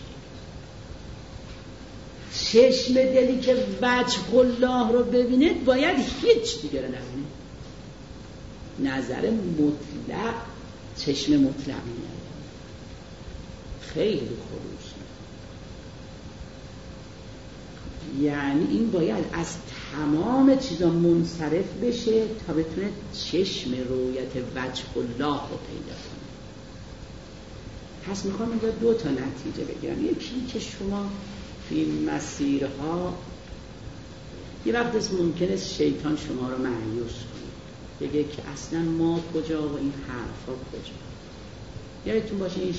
چشم دلی که وجه الله رو ببینه باید هیچ دیگه رو نبینه. نظر مطلق چشم مطلق میاد، خیلی خلوص. یعنی این باید از تمام چیزا منصرف بشه تا بتونه چشم رویت وجه الله رو پیدا کنه. پس میخوام اینجا 2 تا نتیجه بگیرم. یکی که شما توی مسیرها یه وقت ممکنه شیطان شما رو مایوس کنه، بگه که اصلا ما کجا و این حرفا کجا. یادتون باشه این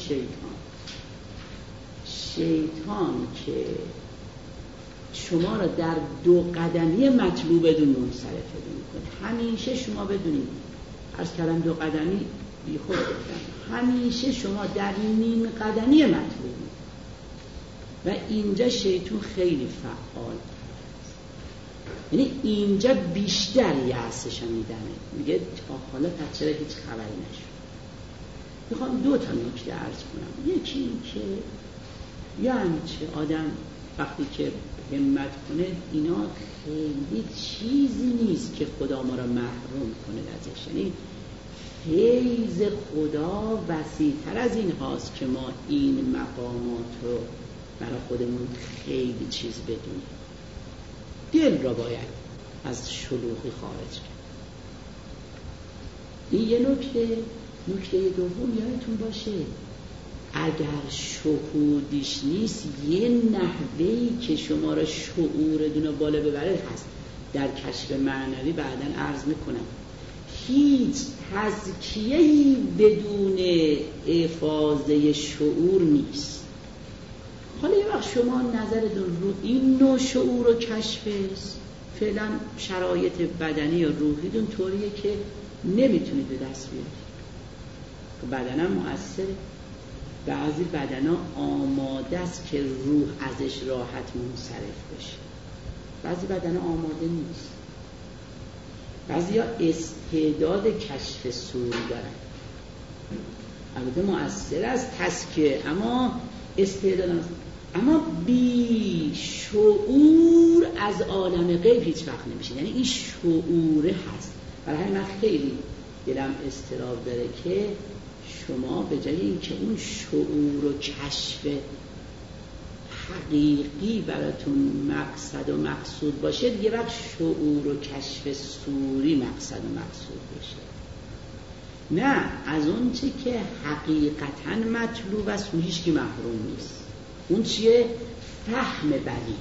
شیطان که شما را در دو قدمی مطلوبتون منصرف میکنه. همیشه شما بدونید، عرض کردم دو قدمی بی خود گفتم، همیشه شما در نیم قدمی مطلوبید و اینجا شیطان خیلی فعال، یعنی اینجا بیشتر یأسش میدنه، میگه تا حالا پس چرا هیچ خبری نشد. میخوام دو تا نکته عرض کنم. یکی این که یعنی چه آدم وقتی که همت کنه اینا خیلی چیزی نیست که خدا ما را محروم کنه ازش، یعنی فیض خدا وسیع‌تر از این هاست که ما این مقامات رو برای خودمون خیلی چیز بدونیم. دل را باید از شلوغی خارج کرد. این یه نکته دوم یادتون باشه اگر شهودیش نیست یه نحوهی که شما را شعورتون رو بالا ببره هست. در کشف معنوی بعداً عرض میکنم هیچ تزکیه‌ای بدون افاضه شعور نیست. حالا یه وقت شما نظرتون رو این نوع شعور و کشف فعلا شرایط بدنی یا روحیتون طوریه که نمیتونید به دست بیارید. بدنم مؤثره، بعضی بدنا آماده است که روح ازش راحت منصرف بشه، بعضی بدنا آماده نیست. بعضی ها استعداد کشف سور دارن، البته مؤثر است تزکیه، اما استعداد هست. اما بی شعور از عالم غیب هیچ وقت نمیشه، یعنی این شعوره هست. برای همین من خیلی دلم اضطراب داره که شما به جای اینکه اون شعور و کشف حقیقی براتون مقصد و مقصود باشه، یه وقت شعور و کشف سوری مقصد و مقصود بشه. نه، از اون چه که حقیقتاً مطلوب است اون هیچ که محروم نیست. اون چیه؟ فهم بلی.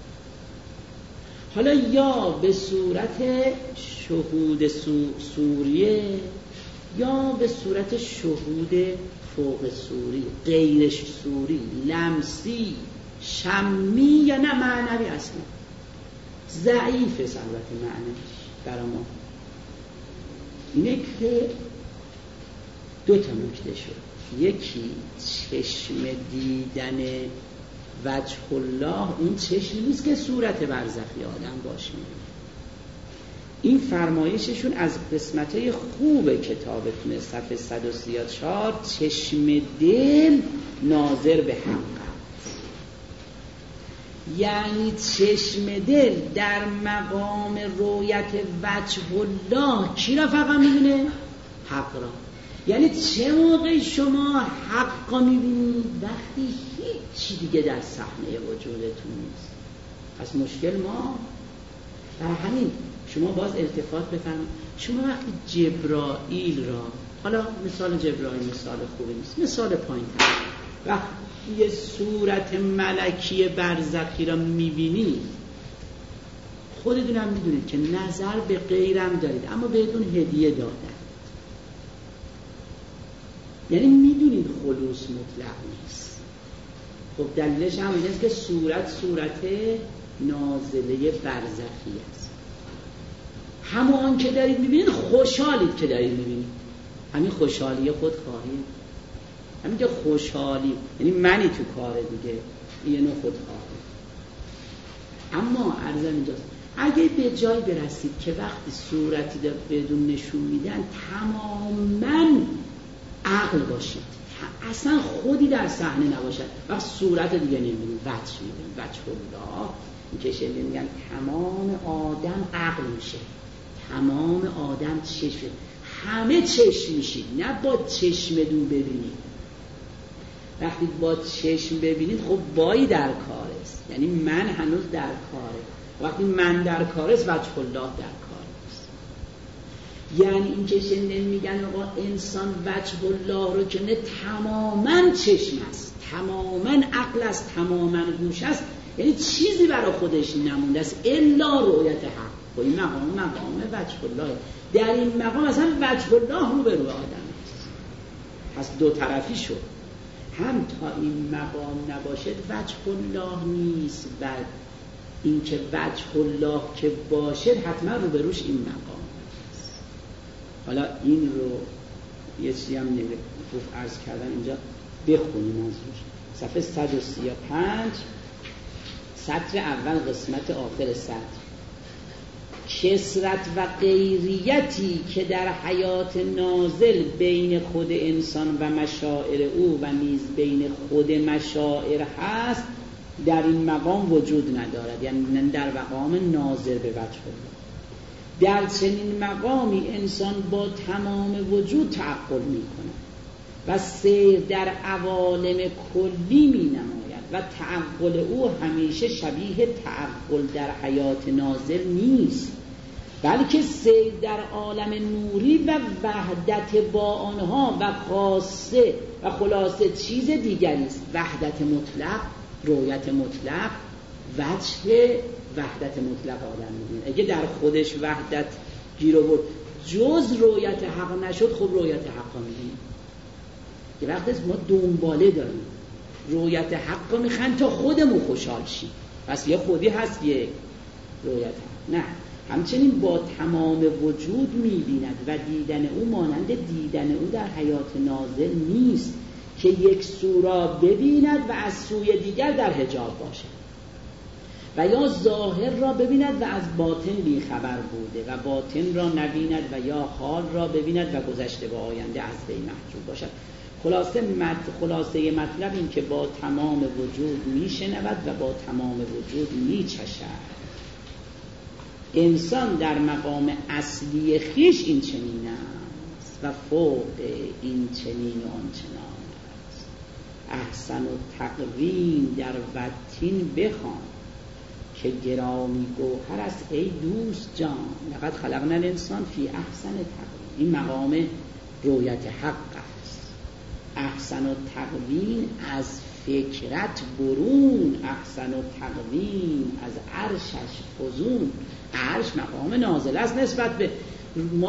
حالا یا به صورت شهود سوریه یا به صورت شهود فوق سوری، غیر سوری، لمسی، شمی یا نه معنوی. اصلا ضعیف است البته معنیش برای ما. اینه که دو تا نکته شد. یکی چشم دیدن وجه الله، اون چشمی نیست که صورت برزخی آدم باشه. این فرمایششون از قسمت‌های خوب کتابتونه، صفحه 134. چشم دل ناظر به حق، یعنی چشم دل در مقام رؤیت وجه الله کی را فقط می‌بینه؟ حق را. یعنی چه موقع شما حق را می‌بینید؟ وقتی هیچی دیگه در صحنه وجودتون نیست. پس مشکل ما در همین. شما باز التفات بفرمایید، شما وقتی جبرائیل را، حالا مثال جبرائیل مثال خوبی نیست، مثال پایین‌تر، وقتی یه صورت ملکی برزخی را می‌بینید، خودتون هم می‌دونید که نظر به غیرم دارید، اما بهتون هدیه دادن. یعنی می‌دونید خلوص مطلق نیست. خب دلیلش هم اینه که صورت نازله برزخی است. همون که دارید میبینید خوشحالید که دارید میبینید، همین خوشحالی خودخواهی، همین که خوشحالی یعنی منی تو کاره دیگه، یه نوع خودخواهی. اما عرضم اینجاست اگه به جای برسید که وقتی صورتی دار بدون نشون میدن تماما عقل باشید، اصلا خودی در صحنه نباشد، وقت صورت دیگه نمیبینید، وجه میبینید، وجه الله. این که شده میگن تمام آدم عقل میشه، تمام آدم چشم، همه چشم میشید، نه با چشم دو ببینید. وقتی با چشم ببینید خب بایی در کار است، یعنی من هنوز در کاره. وقتی من در کار است وجه الله در کار است. یعنی این که شنیدن میگن آقا انسان وجه الله رو که نه تماما چشم است، تماما عقل است، تماما گوش است، یعنی چیزی برای خودش نمونده است الا رؤیت حق. و این مقام وجه الله، در این مقام اصلا وجه الله رو به روی آدم است. پس دو طرفی شد، هم تا این مقام نباشد وجه الله نیست و این که وجه الله که باشد حتما رو به روش این مقام است. حالا این رو یه چیزی هم گفت عرض کردن اینجا بخونیم از روش. صفحه 135 سطر اول قسمت آخر سطر. کسرت و غیریتی که در حیات نازل بین خود انسان و مشاعر او و نیز بین خود مشاعر هست در این مقام وجود ندارد، یعنی در مقام ناظر به وجه الله. در چنین مقامی انسان با تمام وجود تعقل می کند و سیر در عوالم کلی می نماید و تعقل او همیشه شبیه تعقل در حیات نازل نیست، بلکه سیر در عالم نوری و وحدت با آنها و خاصه و خلاصه چیز دیگری است. وحدت مطلق، رؤیت مطلق، وجه وحدت مطلق آدم می‌بینه. اگه در خودش وحدت گیر آورد جز رؤیت حق نشد، خب رؤیت حق می‌بینیم. یه وقتی ما دنباله داریم رؤیت حق میخوایم تا خودمون خوشحال شیم، پس یه خودی هست یه رؤیت حق. نه، همچنین با تمام وجود می‌بیند و دیدن او مانند دیدن او در حیات نازل نیست که یک سو را ببیند و از سوی دیگر در حجاب باشد و یا ظاهر را ببیند و از باطن بیخبر بوده و باطن را نبیند و یا حال را ببیند و گذشته و آینده از وی محجوب باشد. خلاصه مطلب این که با تمام وجود میشنود و با تمام وجود میچشد. انسان در مقام اصلی خیش این چنین است و فوق این چنین و آن چنان است. احسن و تقویم در وطین بخوان که گرامی گوهر است ای دوست جان. لقد خلقنا الانسان فی احسن تقویم. این مقام رؤیت حق است. احسن و تقویم از فکرت برون، احسن و تقویم از عرشش فزون. عرش مقام نازل است نسبت به ما.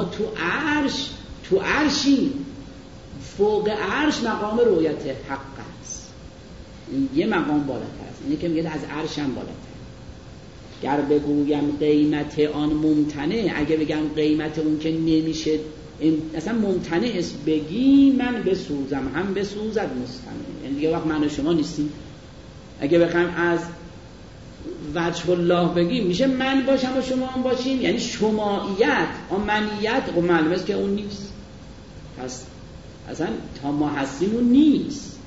تو عرشی فوق عرش مقام رؤیت حق است. این یه مقام بالاتر است. اینه که میگه از عرش هم بالاتر. گر بگویم قیمت آن ممتنع، اگه بگم قیمت اون که نمیشه اصلا ممتنع است بگی من بسوزم هم بسوزد مستمع. یعنی دیگه وقت من و شما نیستیم. اگه بخوایم از وجه الله بگیم میشه من باشم و شما هم باشیم، یعنی شماییت و منیت و معلومه است که اون نیست. پس اصلا تا ما هستیم اون نیست.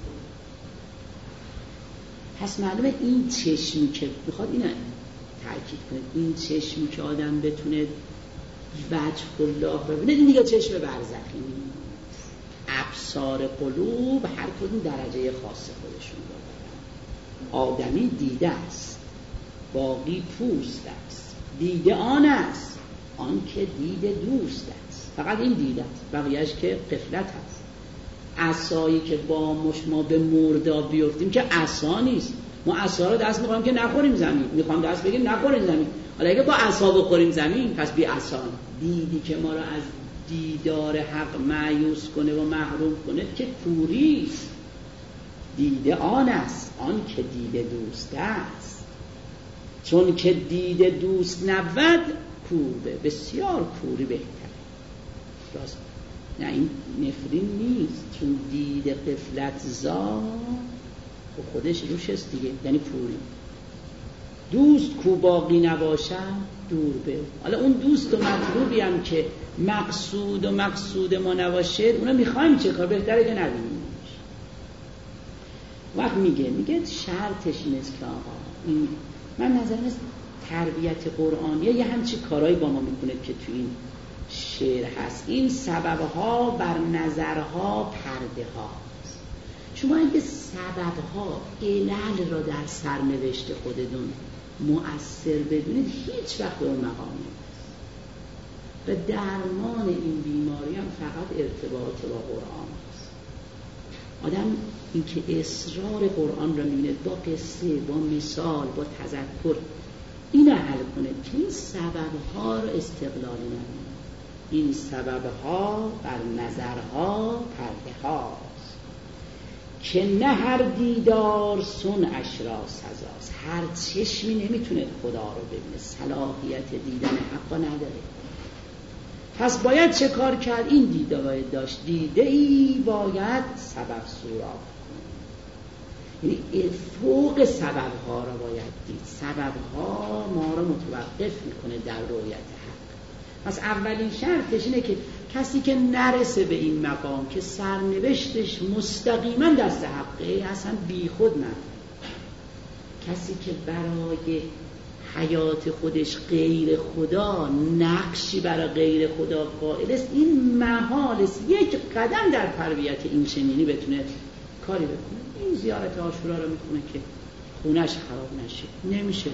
پس معلومه این چشمی که بخواد اینو تأکید کنه، این چشمی که آدم بتونه وجه الله ببینه، این دیگه چشم برزخی نیست. ابصار قلوب هر کدوم درجه خاص خودشون دارن. آدمی دیده است، باقی پوست است. دیده آن است آن که دیده دوست است. فقط این دیده است، بقیهش که غفلت است. عصایی که با ما به مرداب بیفتیم که عصا نیست. ما عصا رو دست می‌خوایم که نخوریم زمین، می‌خوام دست بگیریم نخوریم زمین. حالا اگه با عصا بخوریم زمین پس بی عصا. دیدی که ما رو از دیدار حق مایوس کنه و محروم کنه که کوری است. دیده آن است آن که دیده دوست است. چون که دیده دوست نبود کوره، بسیار کوری بهتره. راست نه این نفرین نیست، چون دیده قفلت زا و خودش روش است دیگه، یعنی پوری. دوست کو باقی نباشه دور به. حالا اون دوست و مطلوبی هم که مقصود ما نباشه اونو میخوایم چه کار، بهتره که نبینیم. وقت میگه شرطش این است که آقا این من نظرم است تربیت قرآنیه یه همچی کارهایی با ما میکنه که تو این شعر هست. این سببها بر نظرها پرده هاست. شما اگه سببها علل را در سرنوشت خودتون مؤثر بدونید هیچ وقت به اون مقام نیست. و درمان این بیماری هم فقط ارتباط با قرآن است. آدم این که اصرار قرآن را می‌بینه با قصه، با مثال، با تذکر اینو حل کنه که این سبب‌ها رو استقلالی نمونه. این سبب‌ها بر نظرها پرده هاست که نه هر دیدار صنعش را سزاست. هر چشمی نمیتونه خدا رو ببینه، صلاحیت دیدن حقا نداره. پس باید چه کار کرد؟ این دیده باید داشت، دیده ای باید سبب سوراخ کنه، یعنی فوق سبب‌ها را باید دید. سبب‌ها ما را متوقف میکنه در رؤیت حق. پس اولین شرطش اینه که کسی که نرسه به این مقام که سرنوشتش مستقیما دست حقه، اصلا بی خود نه. کسی که برای حیات خودش غیر خدا، نقشی برای غیر خدا قائل است، این محال است یک قدم در تربیت این چنینی بتونه کاری بکنه. این زیارت عاشورا رو میکنه که خونش خراب نشه، نمیشه.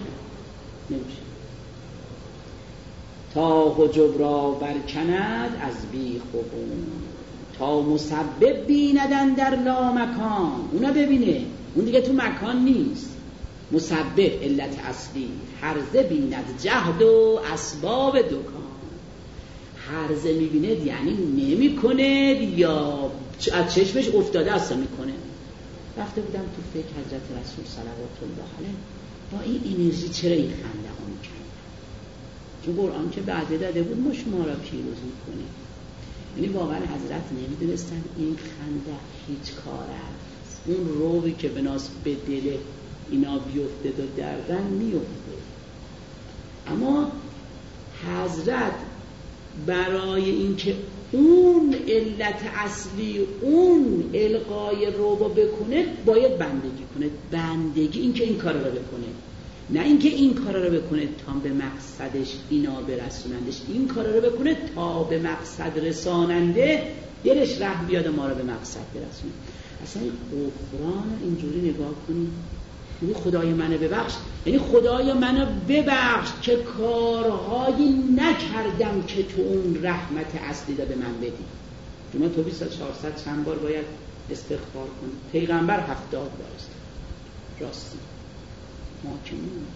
تا حجب را برکند از بیخ و بوم، تا مسبب بیندن در لامکان. اونا ببینه، اون دیگه تو مکان نیست. مسبب علت اصلی، هرزه بیند جهد و اسباب دکان. هرزه میبینه یعنی نمی کنه یا از چشمش افتاده اصلا میکنه. رفته بودم تو فکر حضرت رسول صلوات الله علیه، با این انرژی چرا این خنده ها میکنه؟ چون قرآن که بعده داده بود ما شما را پیروز میکنه. یعنی واقعا حضرت نمیدونستن این خنده هیچ کار است. اون روی که بناس به دل اینا بیفته و دردن میفته. اما حضرت برای اینکه اون علت اصلی، اون القای روبا بکنه باید بندگی کنه. بندگی این که این کار رو بکنه، نه اینکه این کار رو بکنه تا به مقصدش اینا برسونندش. این کار رو بکنه تا به مقصد رساننده دلش رحم بیاد و ما رو به مقصد برسونه. اصلا غفران اینجوری نگاه کنید، یعنی خدای منو ببخش، یعنی خدای منو ببخش که کارهایی نکردم که تو اون رحمت اصلی دا به من بدی. جمعه تو 2400 چند بار باید استغفار کنی؟ پیغمبر 70 بار استغفار. راستی ما که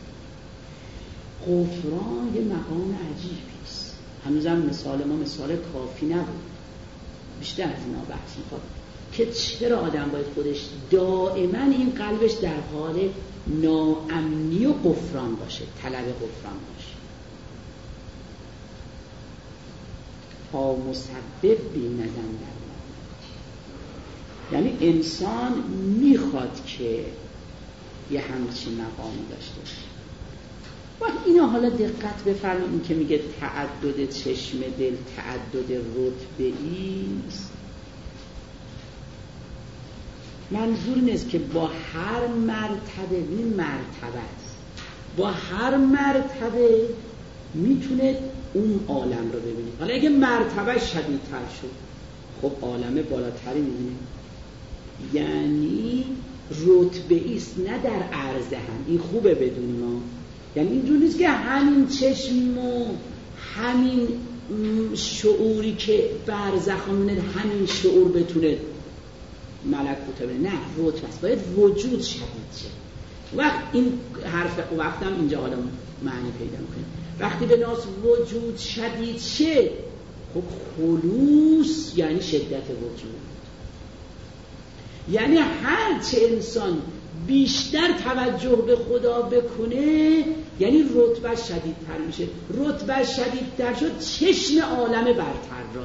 غفران یه مقام عجیبی است. هنوزم مثال ما مثال کافی نبود، بیشتر از اینا بحث میخواد که چرا آدم باید خودش دائما این قلبش در حال ناامنی و غفران باشه، طلب غفران باشه. تا مسبب بیندن در یعنی انسان میخواد که یه همچین مقامی داشته باشه. و اینا حالا دقت بفرمایید، این که میگه تعدد چشم دل تعدد رتبه ایست، منظور نیست که با هر مرتبه، این مرتبه است، با هر مرتبه میتونه اون عالم رو ببینید. حالا اگه مرتبه شدیدتر شد، خب عالم بالاتری میبینه، یعنی رتبه ایست نه در عرض هم. این خوبه بدونیم ما، یعنی اینجور نیست که همین چشم و همین شعوری که برزخونه همین شعور بتونه ملکوت ببینه، نه، رتبه است، باید وجود شدید شه. وقت این حرف وقتم اینجا حالا معنی پیدا میکنه. وقتی به ناس وجود شدید شه، خب خلوص یعنی شدت وجود، یعنی هر چه انسان بیشتر توجه به خدا بکنه یعنی رتبه شدیدتر میشه. رتبه شدیدتر شد چشم عالم برتر را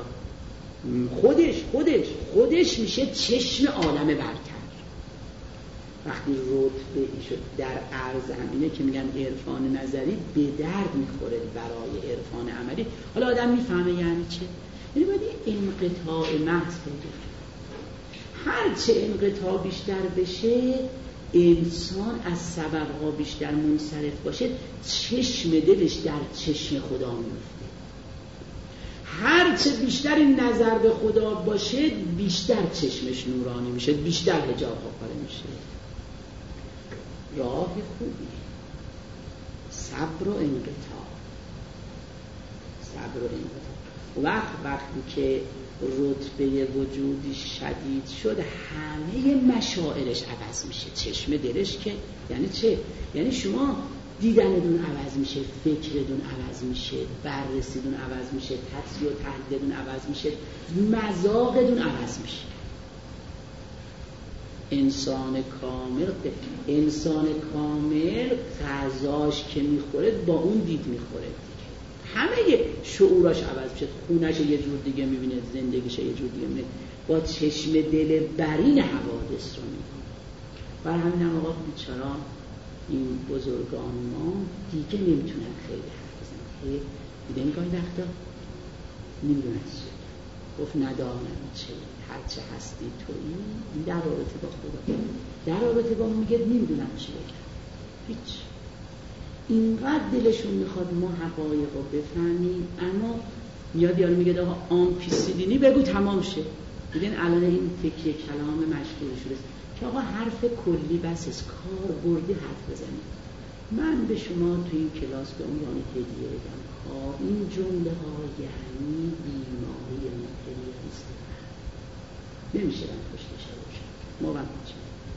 خودش میشه چشم عالم برتر. وقتی رتبه ای شد در عرض همینه که میگن عرفان نظری به درد میخوره برای عرفان عملی. حالا آدم میفهمه یعنی چه؟ یعنی باید انقطاع محض پیدا. هر چه انقطاع بیشتر بشه، انسان از سببها بیشتر منصرف باشه، چشم دلش در چشم خدا میفته. هر چه بیشتر نظر به خدا باشه، بیشتر چشمش نورانی میشه، بیشتر حجاب ها پاره میشه. راه خوبی، صبر و انقطاع. و وقتی که رتبه وجودی شدید شد، همه مشاعرش عوض میشه. چشم دلش که یعنی چه؟ یعنی شما دیدنتون عوض میشه، فکرتون عوض میشه، بررسیتون عوض میشه، تجزیه و تحلیلتون عوض میشه، مذاقتون عوض میشه. انسان کامل غذاش که میخوره با اون دید میخوره دیگه. همه شعوراش عوض میشه، خونش یه جور دیگه میبینه، زندگیش یه جور دیگه میبینه، با چشم دل برین حوادث رو میبینه. برای همین هم آقا بیچارا این بزرگان ما دیگه نمیتونن خیلی حرف بزنن. دیدن گاهی وقتا نمیدونن چه گفت، ندانم چه هرچه هستی تویی. این در رابطه با خدا، در رابطه با میگه نمیدونم چه بگم، هیچ. اینقدر دلشون میخواد ما حقایق رو بفهمیم، اما میاد یارو میگه آقا آمپیسیلینی بگو تمام شه. دیدین الان این فکر کلام مشهور شده که آقا حرف کلی بس است، کار بردی حرف بزنید. من به شما تو این کلاس به عنوان هدیه بگم این جمله ها یعنی بیماری متریالیسم نمیشه من پشتش باشم. موقت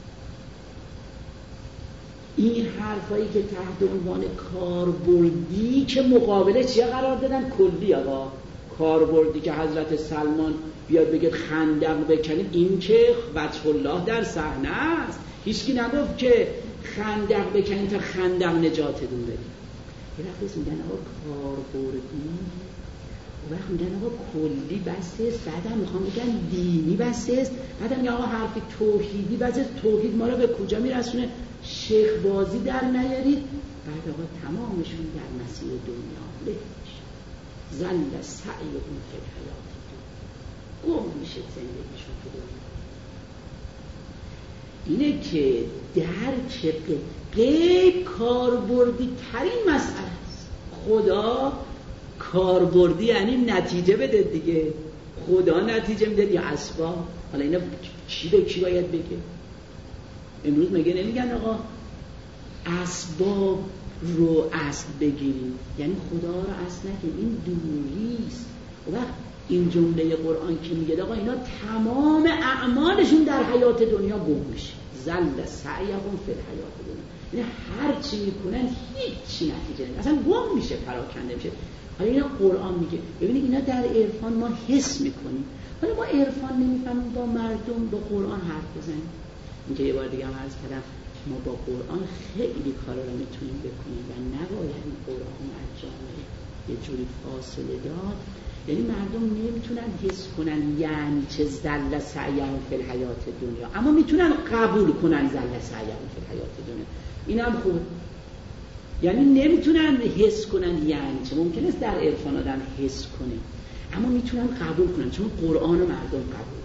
این حرفایی که تحت عنوان کاربردی که مقابله چیه قرار دادن؟ کلی. آقا کاربردی که حضرت سلمان بیاد بگه خندق بکنید، این که وجه الله در صحنه است. هیچکی نگفت که خندق بکنید تا خندق نجاتتون بده. یه وقت میگن آقا کاربردی، و وقت میگن آقا کلی بسته است، بعد هم میخوام بگن دینی بسته است، بعد هم میگن آقا حرف توحیدی بسته است. توحید ما رو به کجا میرسونه؟ شیخ بازی در نیارید. بعد آقا تمامشون در مسیر دنیا له میشه، زل سعیهم فی الحیات الدنیا، گم میشه زندگیشون تو دنیا. اینه که درک غیب کاربردی ترین مسئله است. خدا کاربردی یعنی نتیجه بده دیگه. خدا نتیجه میده یا اسباب؟ حالا اینا کی به کی باید بگه؟ امروز مگه نمیگن آقا اسباب رو اصل بگیریم، یعنی خدا رو اصل نگیریم، این دوریست. و این جمله قرآن که میگه آقا اینا تمام اعمالشون در حیات دنیا گم میشه، زل سعیهم فی الحیات دنیا، یعنی هر چی میکنن هیچ نتیجه نمیده، اصلا گم میشه، پراکنده میشه. حالا اینا قرآن میگه. ببینید اینا در عرفان ما حس میکنیم، حالا ما عرفان نمیفهمیم، با مردم با قرآن حرف بزنیم. اینکه یه بار دیگه هم عرض کردم ما با قرآن خیلی کارا رو میتونیم بکنیم و نباید این قرآن از جامعه یه جوری فاصله داد. یعنی مردم نمیتونن حس کنن یعنی چه زل سعیهم فی الحیات دنیا، اما میتونن قبول کنن زل سعیهم فی الحیات دنیا. این هم خوبه. یعنی نمیتونن حس کنن یعنی چه. ممکنه است در عرفان آدم حس کنه، اما میتونن قبول کنن، چون قرآن رو مردم قبول.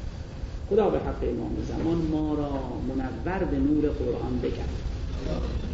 خدا به حق امام زمان ما را منور به نور قرآن بگرد.